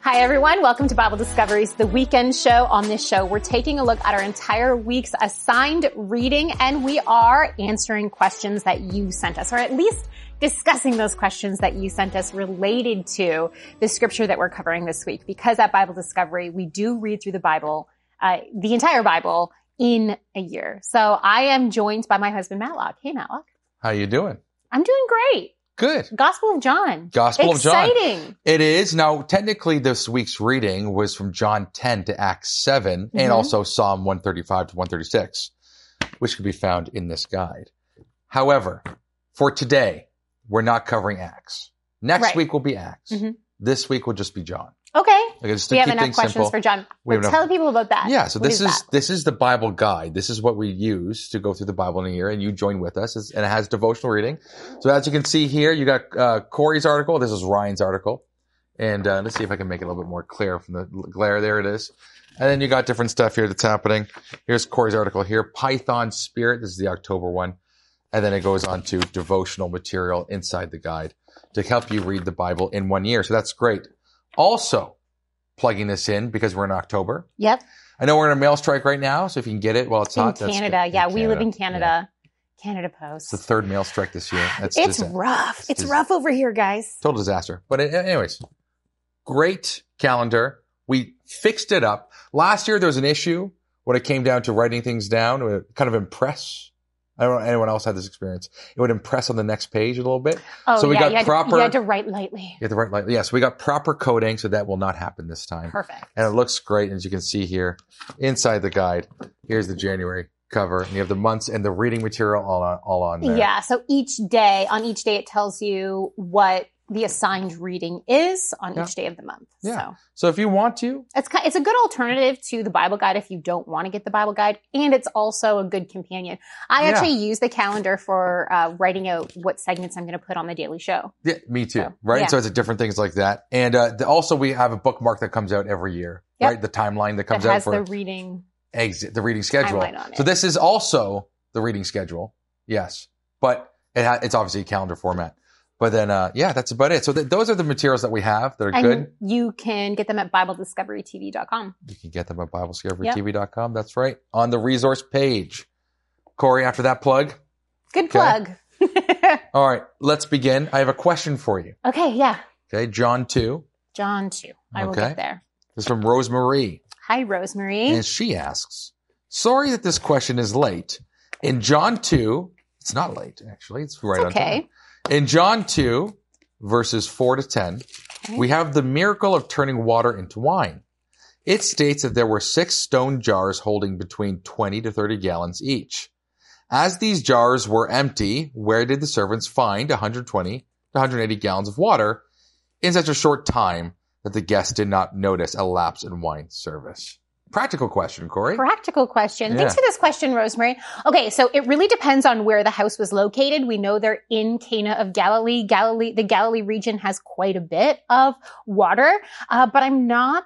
Hi, everyone. Welcome to Bible Discoveries, the weekend show. On this show, we're taking a look at our entire week's assigned reading, and we are answering questions that you sent us, or at least discussing those questions that you sent us related to the scripture that we're covering this week. Because at Bible Discovery, we do read through the Bible, the entire Bible, in a year. So I am joined by my husband, Matlock. Hey, Matlock. How you doing? I'm doing great. Good. Gospel of John. Gospel of John. Exciting. It is. Now, technically, this week's reading was from John 10 to Acts 7, and also Psalm 135 to 136, which can be found in this guide. However, for today, we're not covering Acts. Next week will be Acts. This week will just be John. Okay. Just we to have keep enough things questions simple, for John. we have Tell people about that. Yeah, so What this is the Bible guide. This is what we use to go through the Bible in a year, and you join with us, and it has devotional reading. So as you can see here, you got Corey's article. This is Ryan's article. And let's see if I can make it a little bit more clear from the glare. There it is. And then you got different stuff here that's happening. Here's Corey's article here, Python Spirit. This is the October one. And then it goes on to devotional material inside the guide to help you read the Bible in 1 year. So that's great. Also, plugging this in because we're in October. Yep. I know we're in a mail strike right now, so if you can get it while it's hot. In Canada. Yeah, we live in Canada. Yeah. Canada Post. It's the third mail strike this year. It's rough. It's rough over here, guys. Total disaster. But anyways, great calendar. We fixed it up. Last year there was an issue when it came down to writing things down. It would kind of impress. I don't know if anyone else had this experience. It would impress on the next page a little bit. Oh, so we got you had to write lightly. You had to write lightly. Yeah, so we got proper coding, so that will not happen this time. Perfect. And it looks great, as you can see here, inside the guide. Here's the January cover, and you have the months and the reading material all on there. Yeah, so on each day it tells you what the assigned reading is on each day of the month. Yeah. So if you want to. It's a good alternative to the Bible guide if you don't want to get the Bible guide. And it's also a good companion. I actually use the calendar for writing out what segments I'm going to put on the daily show. Yeah, me too. So it's different things like that. And also we have a bookmark that comes out every year, right? The timeline that comes out for the reading schedule. So this is also the reading schedule. Yes. But it's obviously a calendar format. But then, that's about it. So those are the materials that we have that are good. You can get them at BibleDiscoveryTV.com. You can get them at BibleDiscoveryTV.com. That's right. On the resource page. Corey, after that plug. Good plug. All right. Let's begin. I have a question for you. Okay. Yeah. Okay. John 2. John 2. I will get there. This is from Rosemary. Hi, Rosemary. And she asks, sorry that this question is late. In John 2, it's not late, actually. It's right on time. In John 2, verses 4 to 10, we have the miracle of turning water into wine. It states that there were 6 stone jars holding between 20 to 30 gallons each. As these jars were empty, where did the servants find 120 to 180 gallons of water in such a short time that the guests did not notice a lapse in wine service? Practical question, Corey. Practical question. Thanks for this question, Rosemary. Okay, so it really depends on where the house was located. We know they're in Cana of Galilee. The Galilee region has quite a bit of water, but I'm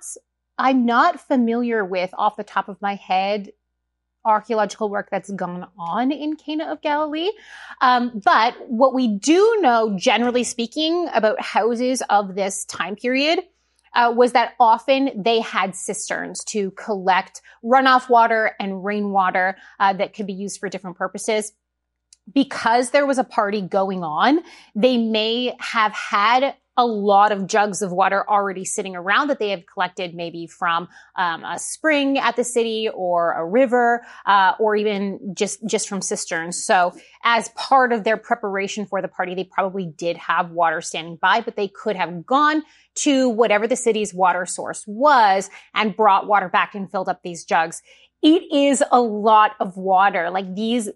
not familiar with, off the top of my head, archaeological work that's gone on in Cana of Galilee. But what we do know, generally speaking, about houses of this time period was that often they had cisterns to collect runoff water and rainwater that could be used for different purposes. Because there was a party going on, they may have had a lot of jugs of water already sitting around that they have collected maybe from a spring at the city or a river or even just from cisterns. So as part of their preparation for the party, they probably did have water standing by, but they could have gone to whatever the city's water source was and brought water back and filled up these jugs. It is a lot of water. Like these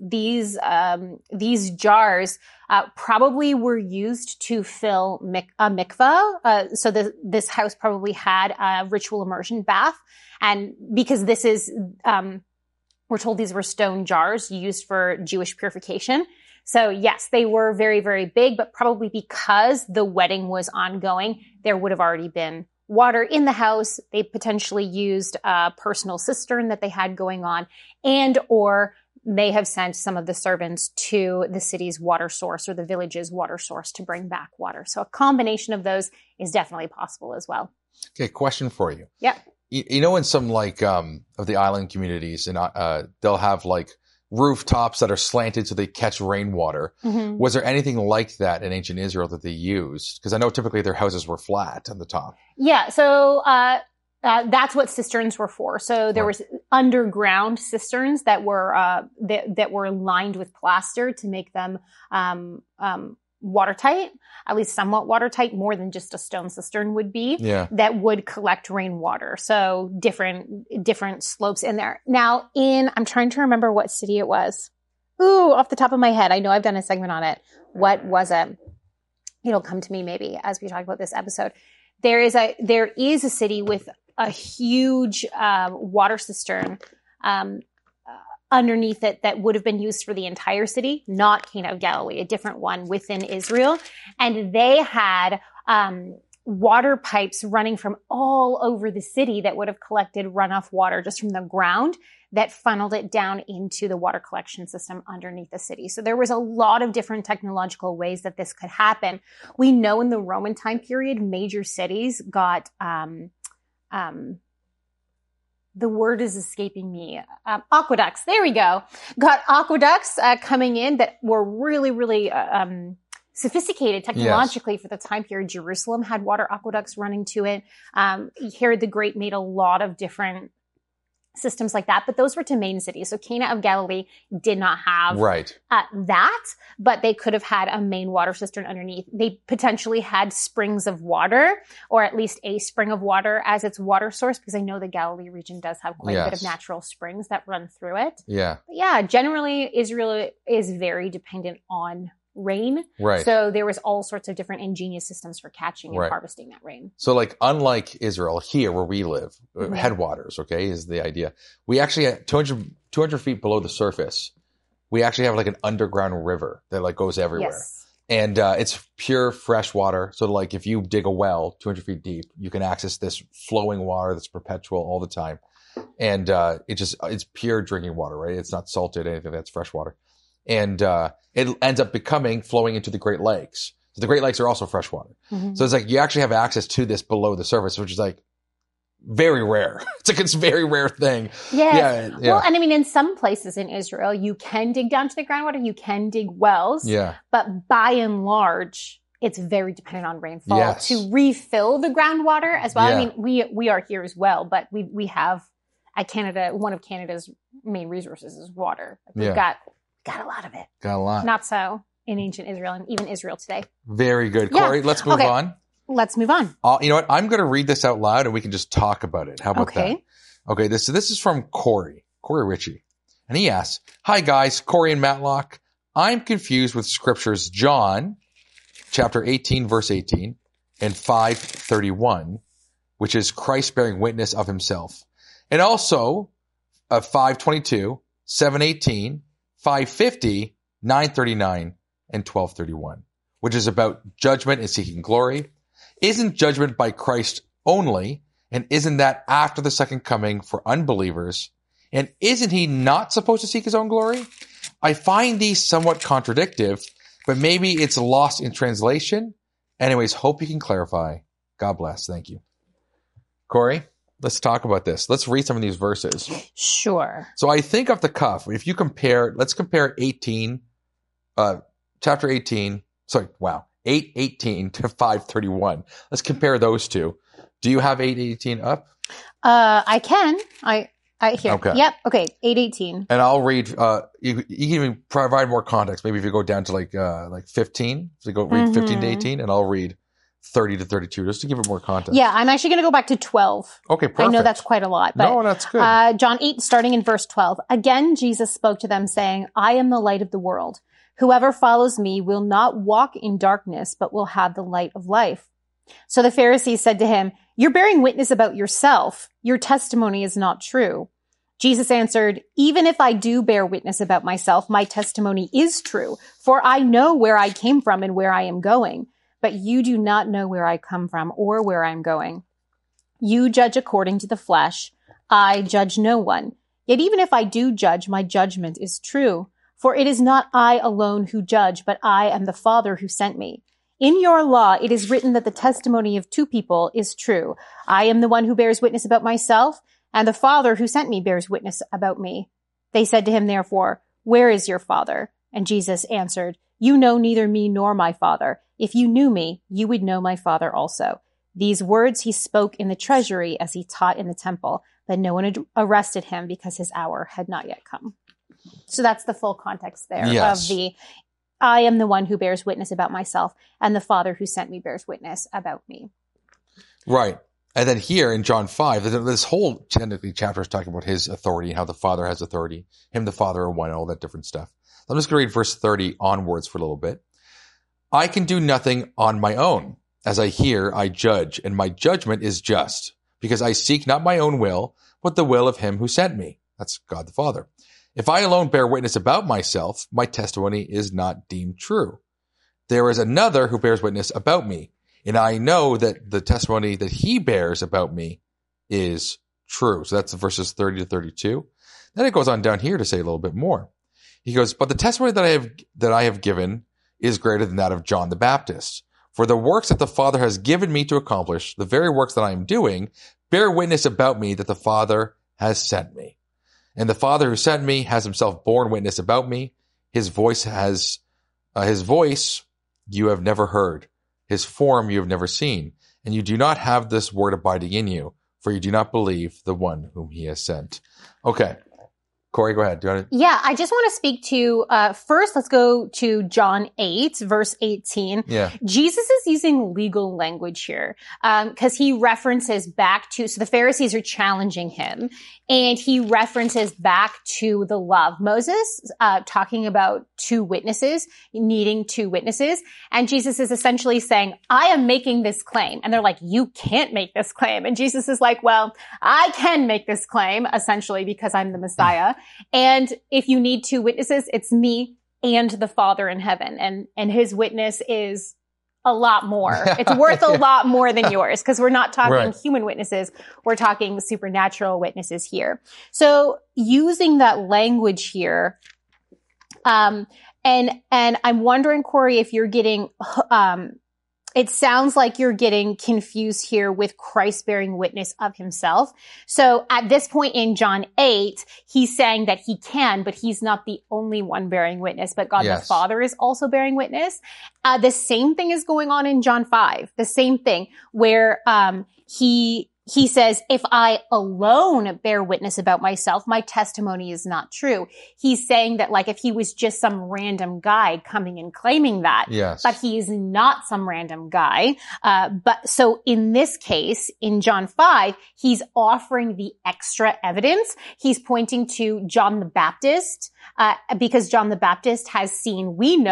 jars probably were used to fill a mikvah. So this house probably had a ritual immersion bath, and because this is, we're told these were stone jars used for Jewish purification. So yes, they were very, very big, but probably because the wedding was ongoing, there would have already been water in the house. They potentially used a personal cistern that they had going on, and or may have sent some of the servants to the city's water source or the village's water source to bring back water. So a combination of those is definitely possible as well. Okay, question for you. Yeah. You know, in some like of the island communities, and they'll have like rooftops that are slanted so they catch rainwater. Mm-hmm. Was there anything like that in ancient Israel that they used? Because I know typically their houses were flat on the top. Yeah. So that's what cisterns were for. So there was underground cisterns that were that were lined with plaster to make them watertight, at least somewhat watertight, more than just a stone cistern would be. Yeah. That would collect rainwater. So different slopes in there. Now, I'm trying to remember what city it was. Ooh, off the top of my head, I know I've done a segment on it. What was it? It'll come to me maybe as we talk about this episode. There is a city with a huge water cistern underneath it that would have been used for the entire city, not Cana of Galilee, a different one within Israel. And they had water pipes running from all over the city that would have collected runoff water just from the ground that funneled it down into the water collection system underneath the city. So there was a lot of different technological ways that this could happen. We know in the Roman time period, major cities got the word is escaping me. Aqueducts. There we go. Got aqueducts coming in that were really, really sophisticated technologically for the time period. Jerusalem had water aqueducts running to it. Herod the Great made a lot of different systems like that, but those were to main cities. So Cana of Galilee did not have that, but they could have had a main water cistern underneath. They potentially had springs of water, or at least a spring of water as its water source, because I know the Galilee region does have quite a bit of natural springs that run through it. Yeah. But yeah, generally Israel is very dependent on rain. Right. So there was all sorts of different ingenious systems for catching and harvesting that rain. So like, unlike Israel here where we live, headwaters, okay, is the idea. We actually had 200 feet below the surface. We actually have like an underground river that like goes everywhere. Yes. And it's pure fresh water. So like if you dig a well 200 feet deep, you can access this flowing water that's perpetual all the time. And it's pure drinking water, right? It's not salted, anything, that's fresh water. And it ends up flowing into the Great Lakes. So the Great Lakes are also freshwater. Mm-hmm. So it's like you actually have access to this below the surface, which is like very rare. It's a very rare thing. Yes. Yeah. Well, and I mean, in some places in Israel, you can dig down to the groundwater, you can dig wells. Yeah. But by and large, it's very dependent on rainfall to refill the groundwater as well. Yeah. I mean, we are here as well, but we have at Canada, one of Canada's main resources is water. We've got a lot of it. Got a lot. Not so in ancient Israel and even Israel today. Very good. Corey, let's move on. Let's move on. You know what? I'm going to read this out loud and we can just talk about it. How about that? Okay. This is from Corey Ritchie. And he asks, "Hi guys, Corey and Matlock. I'm confused with scriptures John chapter 18, verse 18 and 5:31, which is Christ bearing witness of himself. And also 5:22, 7:18, 5:50, 9:39, and 12:31, which is about judgment and seeking glory. Isn't judgment by Christ only? And isn't that after the second coming for unbelievers? And isn't he not supposed to seek his own glory? I find these somewhat contradictive, but maybe it's lost in translation. Anyways, hope you can clarify. God bless. Thank you." Corey, let's talk about this. Let's read some of these verses. Sure. So I think off the cuff, let's compare chapter 18, 8:18 to 5:31. Let's compare those two. Do you have 8:18 up? I can. I here. Okay. Yep. Okay. 8:18. And I'll read, you can even provide more context. Maybe if you go down to like 15, so you go read 15 to 18, and I'll read 30 to 32, just to give it more context. Yeah, I'm actually going to go back to 12. Okay, perfect. I know that's quite a lot. But, no, that's good. John 8, starting in verse 12. Again, Jesus spoke to them saying, "I am the light of the world. Whoever follows me will not walk in darkness, but will have the light of life." So the Pharisees said to him, "You're bearing witness about yourself. Your testimony is not true." Jesus answered, "Even if I do bear witness about myself, my testimony is true, for I know where I came from and where I am going. But you do not know where I come from or where I am going. You judge according to the flesh. I judge no one. Yet even if I do judge, my judgment is true. For it is not I alone who judge, but I am the Father who sent me. In your law, it is written that the testimony of two people is true. I am the one who bears witness about myself, and the Father who sent me bears witness about me. They said to him, therefore, where is your Father? And Jesus answered, you know neither me nor my Father. If you knew me, you would know my Father also. These words he spoke in the treasury as he taught in the temple, but no one had arrested him because his hour had not yet come. So that's the full context there of I am the one who bears witness about myself, and the Father who sent me bears witness about me. Right. And then here in John 5, this whole technically chapter is talking about his authority and how the Father has authority, him, the Father are one, all that different stuff. I'm just going to read verse 30 onwards for a little bit. I can do nothing on my own. As I hear, I judge, and my judgment is just, because I seek not my own will, but the will of him who sent me. That's God the Father. If I alone bear witness about myself, my testimony is not deemed true. There is another who bears witness about me, and I know that the testimony that he bears about me is true. So that's verses 30 to 32. Then it goes on down here to say a little bit more. He goes, but the testimony that I have given is greater than that of John the Baptist. For the works that the Father has given me to accomplish, the very works that I am doing, bear witness about me that the Father has sent me. And the Father who sent me has himself borne witness about me. His voice you have never heard. His form you have never seen. And you do not have this word abiding in you, for you do not believe the one whom he has sent. Okay. Corey, go ahead. Do you want to? Yeah, I just want to speak to, first, let's go to John 8, verse 18. Yeah. Jesus is using legal language here, because he references back to, so the Pharisees are challenging him, and he references back to the law of Moses, talking about two witnesses, needing two witnesses. And Jesus is essentially saying, I am making this claim. And they're like, you can't make this claim. And Jesus is like, well, I can make this claim, essentially, because I'm the Messiah. And if you need two witnesses, it's me and the Father in heaven. And his witness is a lot more. It's worth a lot more than yours, because we're not talking human witnesses. We're talking supernatural witnesses here. So using that language here, and I'm wondering, Corey, if you're getting, it sounds like you're getting confused here with Christ bearing witness of himself. So at this point in John 8, he's saying that he can, but he's not the only one bearing witness, but God the Father is also bearing witness. The same thing is going on in John 5, the same thing where, he says, if I alone bear witness about myself, my testimony is not true. He's saying that, like, if he was just some random guy coming and claiming that, but he is not some random guy. But so in this case, in John 5, he's offering the extra evidence. He's pointing to John the Baptist, because John the Baptist has seen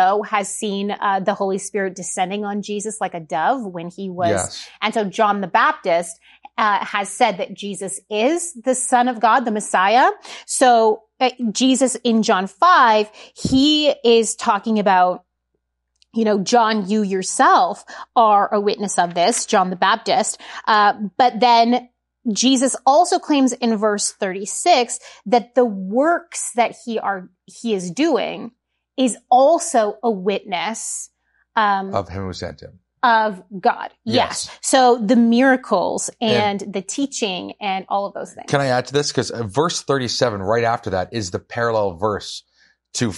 the Holy Spirit descending on Jesus like a dove when he was, and so John the Baptist has said that Jesus is the Son of God, the Messiah. So Jesus in John 5, he is talking about, John, you yourself are a witness of this, John the Baptist. But then Jesus also claims in verse 36 that the works that he is doing is also a witness of him who sent him. Of God. Yes. So the miracles and the teaching and all of those things. Can I add to this? Because verse 37 right after that is the parallel verse to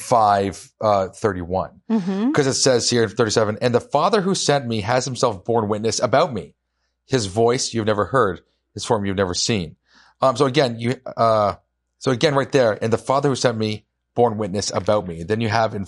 5:31. Because it says here in 37, and the Father who sent me has himself borne witness about me. His voice you've never heard, his form you've never seen. So again, right there, and the Father who sent me borne witness about me. Then you have in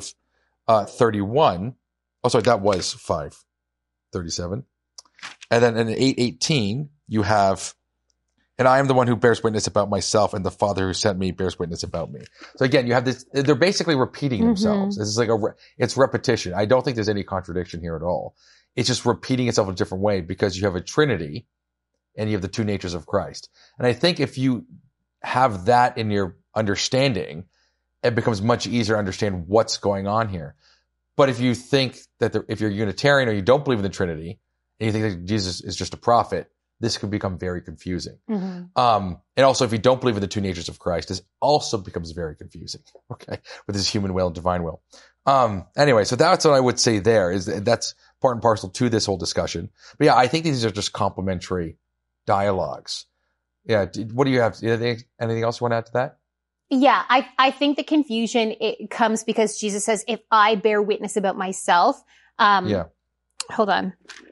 5:31. Oh, sorry, that was 5:37. And then in 8:18, you have, and I am the one who bears witness about myself, and the Father who sent me bears witness about me. So again, you have this, they're basically repeating themselves. This is like it's repetition. I don't think there's any contradiction here at all. It's just repeating itself in a different way because you have a Trinity and you have the two natures of Christ. And I think if you have that in your understanding, it becomes much easier to understand what's going on here. But if you think that if you're Unitarian or you don't believe in the Trinity and you think that Jesus is just a prophet, this could become very confusing. And also, if you don't believe in the two natures of Christ, this also becomes very confusing, okay, with his human will and divine will. Anyway, so that's what I would say there is that's part and parcel to this whole discussion. But yeah, I think these are just complementary dialogues. Yeah. What do you have? Anything else you want to add to that? Yeah, I think the confusion, it comes because Jesus says, if I bear witness about myself, hold on.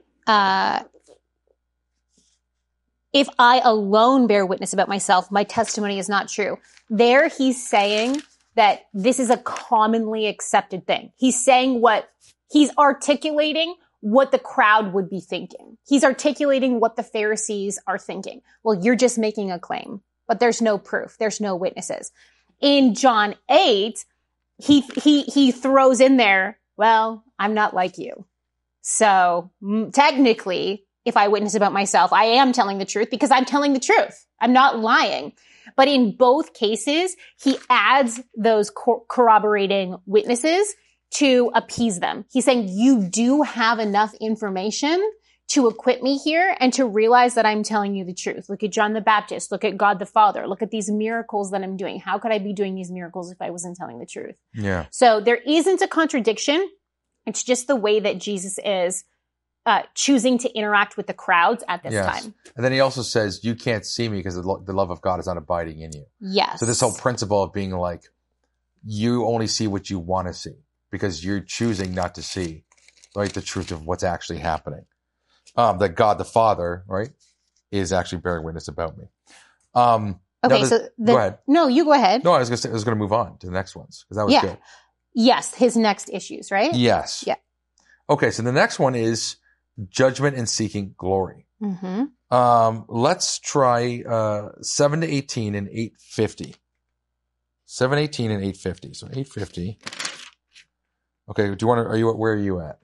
If I alone bear witness about myself, my testimony is not true. There he's saying that this is a commonly accepted thing. He's articulating what the crowd would be thinking. He's articulating what the Pharisees are thinking. Well, you're just making a claim, but there's no proof. There's no witnesses. In John 8, he throws in there, well, I'm not like you. So technically, if I witness about myself, I am telling the truth because I'm telling the truth. I'm not lying. But in both cases, he adds those corroborating witnesses to appease them. He's saying, you do have enough information to acquit me here and to realize that I'm telling you the truth. Look at John the Baptist. Look at God the Father. Look at these miracles that I'm doing. How could I be doing these miracles if I wasn't telling the truth? Yeah. So there isn't a contradiction. It's just the way that Jesus is choosing to interact with the crowds at this time. And then he also says, you can't see me because the love of God is not abiding in you. Yes. So this whole principle of being like, you only see what you want to see because you're choosing not to see, right, the truth of what's actually happening. That God the Father, right, is actually bearing witness about me. Okay, go ahead. No, you go ahead. No, I was going to move on to the next ones because that was good. Yes, his next issues, right? Yes. Yeah. Okay, so the next one is judgment and seeking glory. Mm-hmm. Let's try 7 to 18 and 850. 7, 18 and 850. So 850. Okay, where are you at?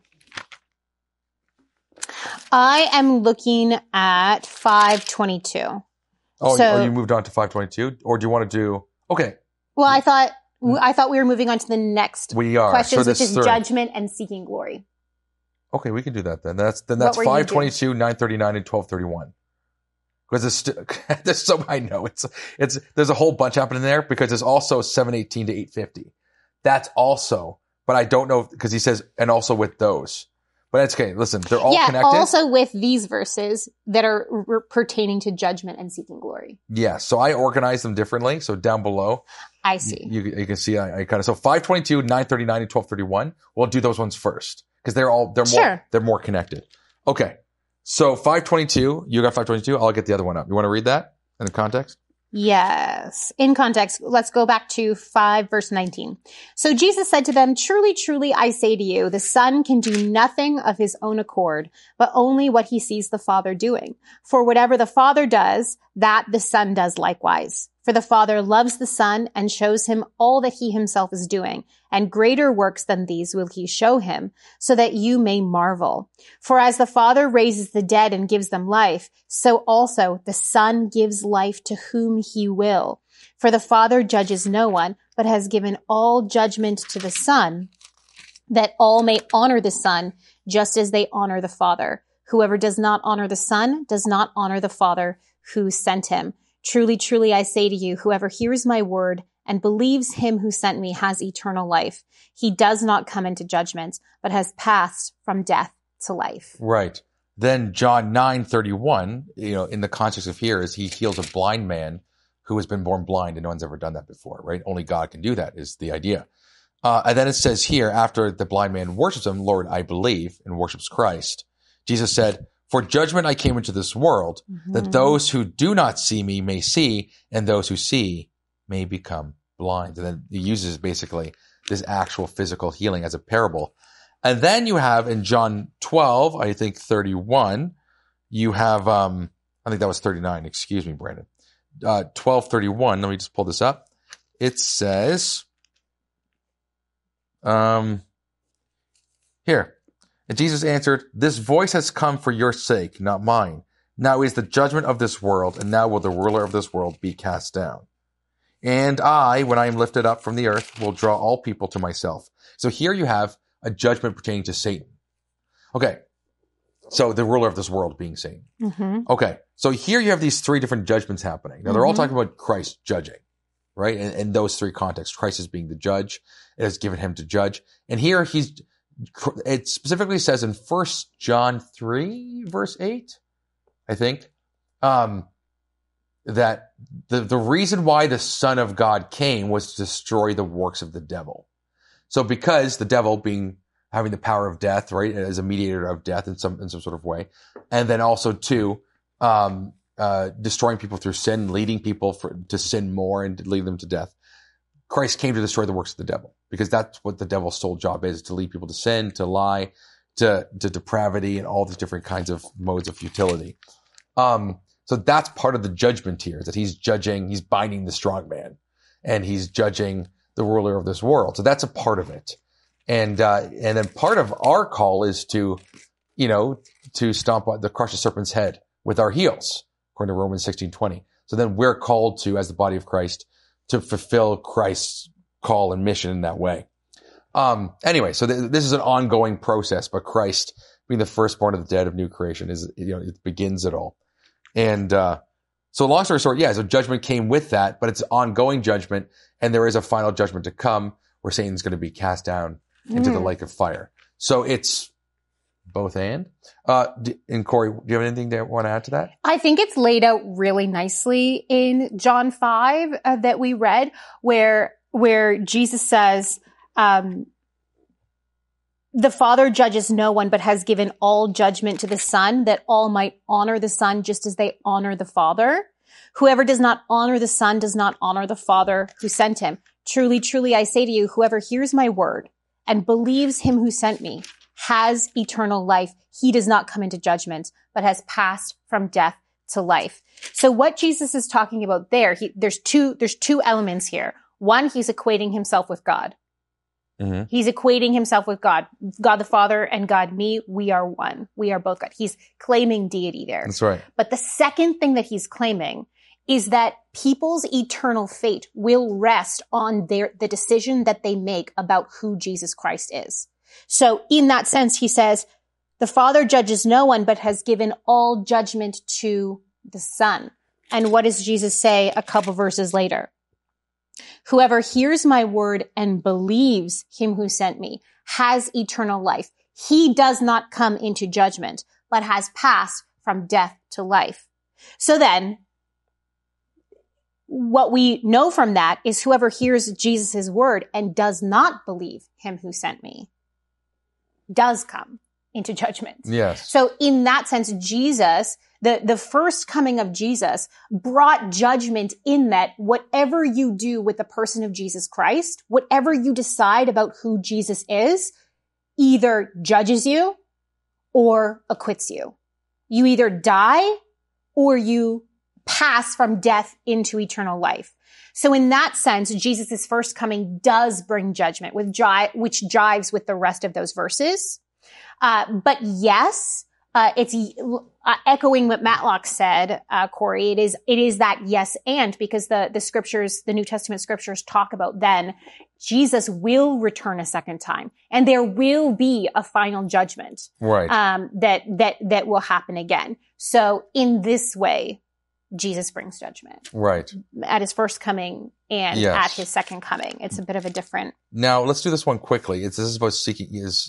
I am looking at 522. Oh, you moved on to 522? Or do you want to do... Okay. Well, I thought we were moving on to the next questions, which is judgment and seeking glory. Okay, we can do that then. That's 522, 939, and 1231. Because there's so I know there's a whole bunch happening there because there's also 718 to 850. That's also, but I don't know because he says and also with those. But it's okay. Listen, they're all connected. Also with these verses that are pertaining to judgment and seeking glory. Yeah. So I organize them differently. So down below, I see. You can see I kind of, so 522, 939, and 1231. We'll do those ones first because they're more connected. Okay. So 522, you got 522. I'll get the other one up. You want to read that in the context? Yes. In context, let's go back to 5 verse 19. So Jesus said to them, truly, truly, I say to you, the Son can do nothing of his own accord, but only what he sees the Father doing. For whatever the Father does, that the Son does likewise. For the Father loves the Son and shows him all that he himself is doing, and greater works than these will he show him, so that you may marvel. For as the Father raises the dead and gives them life, so also the Son gives life to whom he will. For the Father judges no one, but has given all judgment to the Son, that all may honor the Son, just as they honor the Father. Whoever does not honor the Son does not honor the Father who sent him. Truly, truly, I say to you, whoever hears my word and believes him who sent me has eternal life. He does not come into judgment, but has passed from death to life. Right. Then John 9:31, in the context of here, is he heals a blind man who has been born blind, and no one's ever done that before, right? Only God can do that is the idea. And then it says here, after the blind man worships him, Lord, I believe, and worships Christ, Jesus said, for judgment I came into this world, that those who do not see me may see, and those who see may become blind. And then he uses basically this actual physical healing as a parable. And then you have in John 12, I think 31, you have, I think that was 39. Excuse me, Brandon. 12:31. Let me just pull this up. It says, here. And Jesus answered, this voice has come for your sake, not mine. Now is the judgment of this world, and now will the ruler of this world be cast down. And I, when I am lifted up from the earth, will draw all people to myself. So here you have a judgment pertaining to Satan. Okay. So the ruler of this world being Satan. Mm-hmm. Okay. So here you have these three different judgments happening. Now they're all talking about Christ judging, right? In those three contexts, Christ is being the judge. It has given him to judge. And here it specifically says in 1 John 3, verse 8, I think, that the reason why the Son of God came was to destroy the works of the devil. So because the devil having the power of death, right, as a mediator of death in some sort of way, and then also destroying people through sin, leading people to sin more and to lead them to death. Christ came to destroy the works of the devil, because that's what the devil's sole job is, to lead people to sin, to lie, to depravity, and all these different kinds of modes of futility. So that's part of the judgment here, that he's binding the strong man, and he's judging the ruler of this world. So that's a part of it. And then part of our call is to crush the serpent's head with our heels, according to Romans 16:20. So then we're called to, as the body of Christ, to fulfill Christ's call and mission in that way. Anyway, so this is an ongoing process, but Christ being the firstborn of the dead of new creation it begins it all. And, so long story short, so judgment came with that, but it's ongoing judgment, and there is a final judgment to come where Satan's going to be cast down into the lake of fire. So it's both and. And Corey, do you have anything to want to add to that? I think it's laid out really nicely in John 5 that we read, where Jesus says, the Father judges no one, but has given all judgment to the Son, that all might honor the Son just as they honor the Father. Whoever does not honor the Son does not honor the Father who sent him. Truly, truly, I say to you, whoever hears my word and believes him who sent me has eternal life. He does not come into judgment, but has passed from death to life. So what Jesus is talking about there's two elements here. One, he's equating himself with God. Mm-hmm. He's equating himself with God. God the Father and God me, we are one. We are both God. He's claiming deity there. That's right. But the second thing that he's claiming is that people's eternal fate will rest on the decision that they make about who Jesus Christ is. So in that sense, he says, the Father judges no one, but has given all judgment to the Son. And what does Jesus say a couple verses later? Whoever hears my word and believes him who sent me has eternal life. He does not come into judgment, but has passed from death to life. So then, what we know from that is whoever hears Jesus' word and does not believe him who sent me does come into judgment. Yes. So in that sense, Jesus, the first coming of Jesus brought judgment in that whatever you do with the person of Jesus Christ, whatever you decide about who Jesus is, either judges you or acquits you. You either die or you pass from death into eternal life. So in that sense, Jesus' first coming does bring judgment, which jives with the rest of those verses. But yes, it's echoing what Matlock said, Corey. It is that yes and, because the scriptures, the New Testament scriptures talk about then Jesus will return a second time, and there will be a final judgment, right? That will happen again. So in this way, Jesus brings judgment, right, at his first coming and at his second coming. It's a bit of a different. Now let's do this one quickly. This is about seeking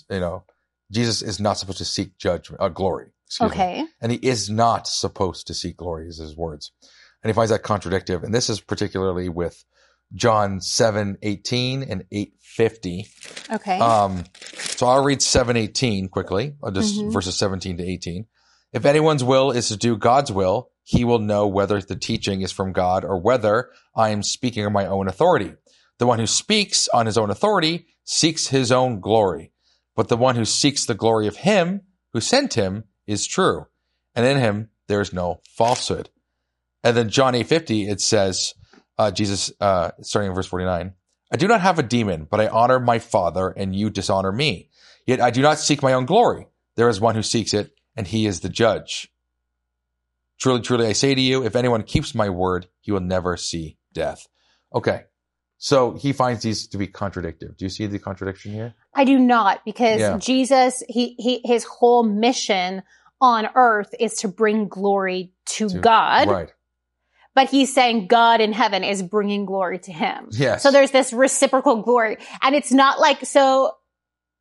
Jesus is not supposed to seek glory. Okay. And he is not supposed to seek glory, is his words. And he finds that contradictive. And this is particularly with John 7:18 and 8:50. Okay. So I'll read 7:18 quickly, just verses 17 to 18. If anyone's will is to do God's will, he will know whether the teaching is from God or whether I am speaking on my own authority. The one who speaks on his own authority seeks his own glory. But the one who seeks the glory of him who sent him is true, and in him there is no falsehood. And then John 8:50, it says, Jesus, starting in verse 49, I do not have a demon, but I honor my Father, and you dishonor me. Yet I do not seek my own glory. There is one who seeks it, and he is the judge. Truly, truly, I say to you, if anyone keeps my word, he will never see death. Okay. So he finds these to be contradictory. Do you see the contradiction here? I do not, because Jesus, his whole mission on earth is to bring glory to God. Right. But he's saying God in heaven is bringing glory to him. Yes. So there's this reciprocal glory. And it's not like, so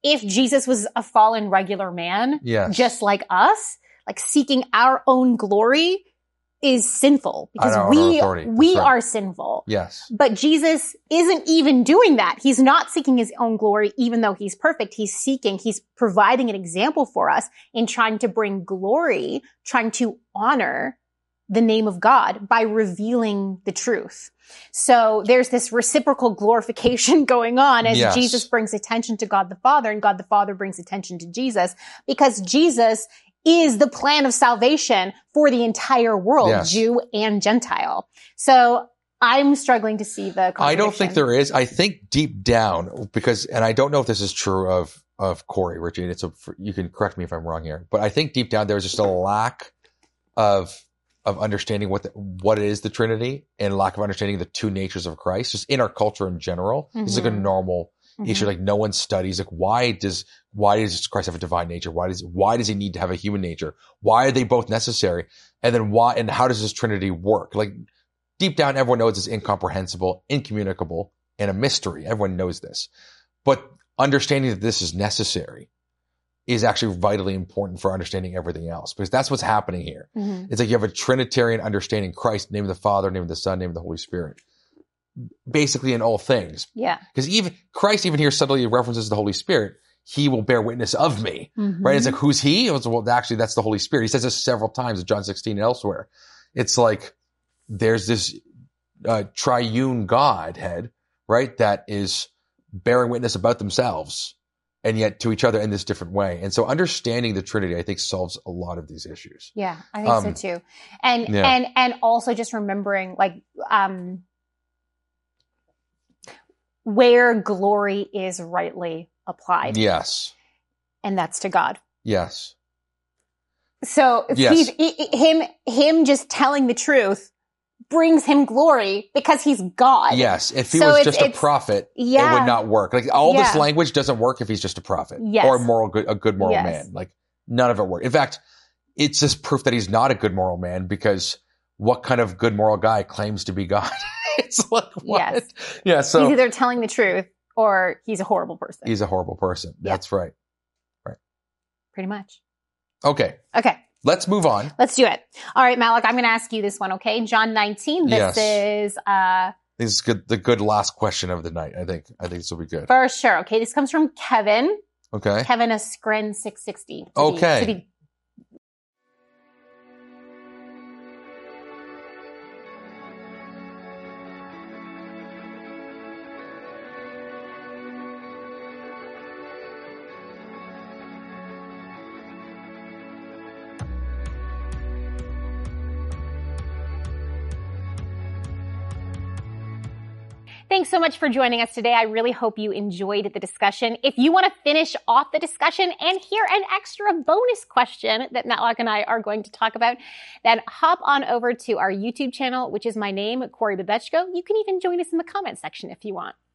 if Jesus was a fallen regular man, Yes. just like us, like seeking our own glory is sinful because we are sinful. Yes. But Jesus isn't even doing that. He's not seeking his own glory, even though he's perfect. He's providing an example for us in trying to bring glory, trying to honor the name of God by revealing the truth. So there's this reciprocal glorification going on as Jesus brings attention to God the Father and God the Father brings attention to Jesus, because Jesus is the plan of salvation for the entire world, Jew and Gentile. So I'm struggling to see the contradiction. I don't think there is. I think deep down, and I don't know if this is true of Corey, Richie, you can correct me if I'm wrong here, but I think deep down there's just a lack of understanding what it is, the Trinity, and lack of understanding the two natures of Christ, just in our culture in general. This is like a normal issue. Like no one studies, like why does Christ have a divine nature? Why does he need to have a human nature? Why are they both necessary? And then and how does this Trinity work? Like deep down, everyone knows it's incomprehensible, incommunicable, and a mystery. Everyone knows this. But understanding that this is necessary is actually vitally important for understanding everything else, because that's what's happening here. It's like you have a Trinitarian understanding Christ, name of the Father, name of the Son, name of the Holy Spirit, basically in all things. Yeah. Because even Christ even here subtly references the Holy Spirit. He will bear witness of me, right? It's like, who's he? Well, actually, that's the Holy Spirit. He says this several times in John 16 and elsewhere. It's like there's this triune Godhead, right, that is bearing witness about themselves and yet to each other in this different way. And so understanding the Trinity, I think, solves a lot of these issues. Yeah, I think so too. And also just remembering, like, where glory is rightly applied. Yes. And that's to God. Yes. So him just telling the truth brings him glory because he's God. Yes. If he was just a prophet, it would not work. Like all this language doesn't work if he's just a prophet or a good moral man. Like none of it works. In fact, it's just proof that he's not a good moral man, because what kind of good moral guy claims to be God? It's like, what? Yes. Yeah. So he's either telling the truth or he's a horrible person. He's a horrible person. That's right. Right. Pretty much. Okay. Let's move on. Let's do it. All right, Malik, I'm going to ask you this one, okay? John 19. This is good. The good last question of the night. I think this will be good. For sure. Okay. This comes from Kevin. Okay. Kevin Askren 660. Okay. Thanks so much for joining us today. I really hope you enjoyed the discussion. If you want to finish off the discussion and hear an extra bonus question that Matlock and I are going to talk about, then hop on over to our YouTube channel, which is my name, Corey Babechko. You can even join us in the comment section if you want.